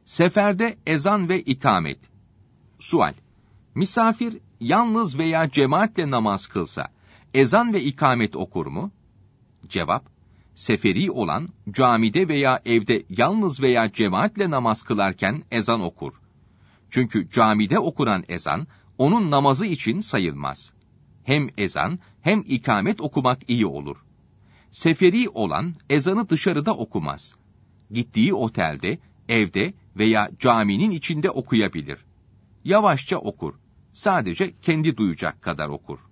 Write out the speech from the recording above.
Seferde ezan ve ikamet. Sual: Misafir yalnız veya cemaatle namaz kılsa, ezan ve ikamet okur mu? Cevap: Seferi olan, camide veya evde yalnız veya cemaatle namaz kılarken ezan okur. Çünkü camide okunan ezan, onun namazı için sayılmaz. Hem ezan, hem ikamet okumak iyi olur. Seferi olan, ezanı dışarıda okumaz. Gittiği otelde, evde veya caminin içinde okuyabilir. Yavaşça okur. Sadece kendi duyacak kadar okur.